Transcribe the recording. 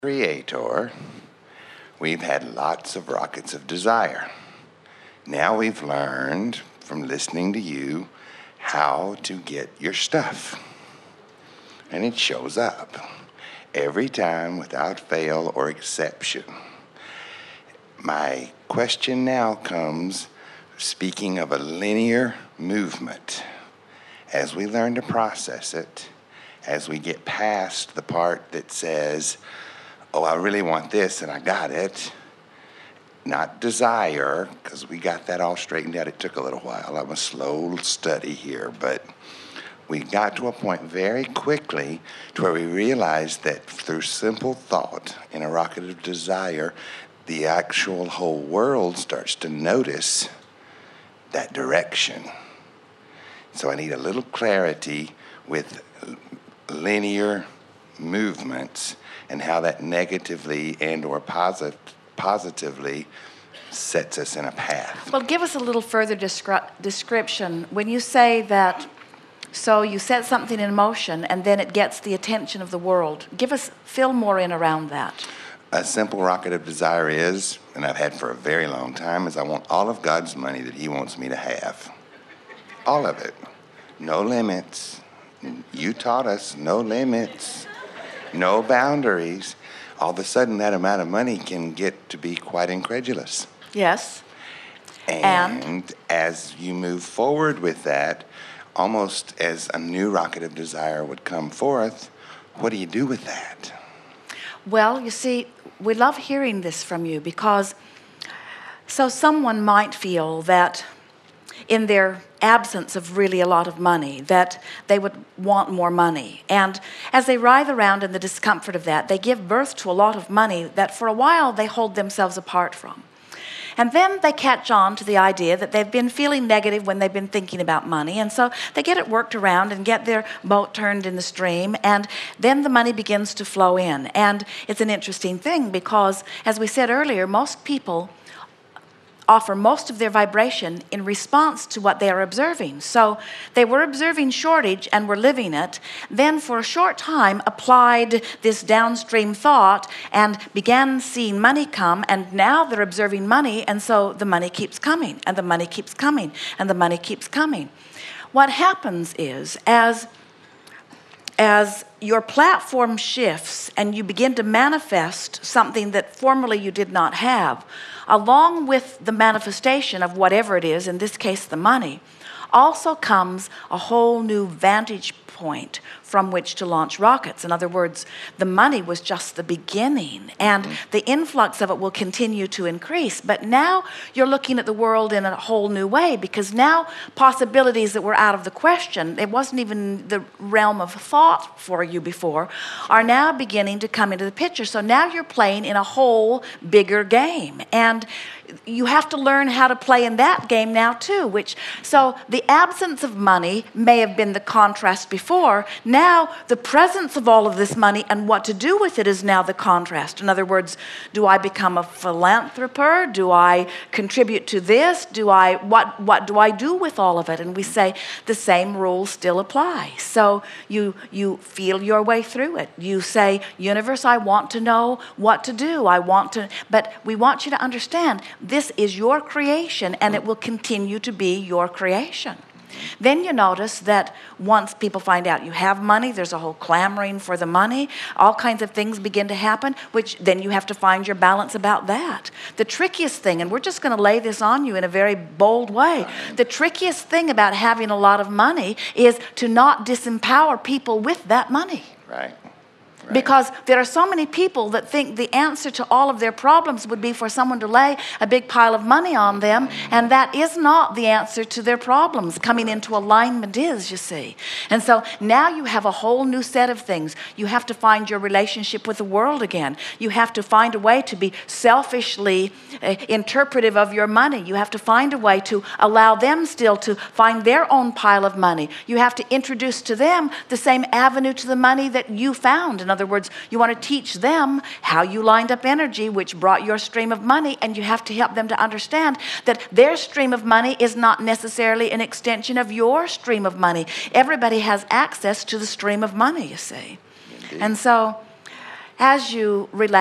Creator, we've had lots of rockets of desire. Now we've learned from listening to you how to get your stuff. And it shows up every time without fail or exception. My question now comes, speaking of a linear movement, as we learn to process it, as we get past the part that says, oh, I really want this and I got it, not desire, because we got that all straightened out. It took a little while. I'm a slow study here, but we got to a point very quickly to where we realized that through simple thought in a rocket of desire, the actual whole world starts to notice that direction. So I need a little clarity with linear movements and how that negatively and or positively sets us in a path. Well, give us a little further description. When you say that, so you set something in motion and then it gets the attention of the world, fill more in around that. A simple rocket of desire is, and I've had for a very long time, is I want all of God's money that He wants me to have. All of it. No limits. You taught us no limits, no boundaries. All of a sudden, that amount of money can get to be quite incredulous. Yes. And as you move forward with that, almost as a new rocket of desire would come forth, what do you do with that? Well, you see, we love hearing this from you because so someone might feel that in their absence of really a lot of money, that they would want more money. And as they writhe around in the discomfort of that, they give birth to a lot of money that for a while they hold themselves apart from. And then they catch on to the idea that they've been feeling negative when they've been thinking about money. And so they get it worked around and get their boat turned in the stream. And then the money begins to flow in. And it's an interesting thing because, as we said earlier, most people offer most of their vibration in response to what they are observing. So they were observing shortage and were living it, then for a short time applied this downstream thought and began seeing money come, and now they're observing money, and so the money keeps coming, and the money keeps coming, and the money keeps coming. What happens is, as your platform shifts and you begin to manifest something that formerly you did not have, along with the manifestation of whatever it is, in this case the money, also comes a whole new vantage point from which to launch rockets. In other words, the money was just the beginning, and the influx of it will continue to increase. But now you're looking at the world in a whole new way, because now possibilities that were out of the question, it wasn't even the realm of thought for you before, are now beginning to come into the picture. So now you're playing in a whole bigger game, and you have to learn how to play in that game now too. So the absence of money may have been the contrast before. Now the presence of all of this money and what to do with it is now the contrast. In other words, do I become a philanthropist? Do I contribute to this? What do I do with all of it? And we say the same rules still apply. So you feel your way through it. You say, universe, I want to know what to do. But we want you to understand this is your creation, and it will continue to be your creation. Then you notice that once people find out you have money, there's a whole clamoring for the money. All kinds of things begin to happen, which then you have to find your balance about that. The trickiest thing, and we're just going to lay this on you in a very bold way, the trickiest thing about having a lot of money is to not disempower people with that money. Right. Because there are so many people that think the answer to all of their problems would be for someone to lay a big pile of money on them, and that is not the answer to their problems. Coming into alignment is, you see. And so now you have a whole new set of things. You have to find your relationship with the world again. You have to find a way to be selfishly interpretive of your money. You have to find a way to allow them still to find their own pile of money. You have to introduce to them the same avenue to the money that you found. In other words, you want to teach them how you lined up energy, which brought your stream of money, and you have to help them to understand that their stream of money is not necessarily an extension of your stream of money. Everybody has access to the stream of money, you see. Indeed. And so as you relax.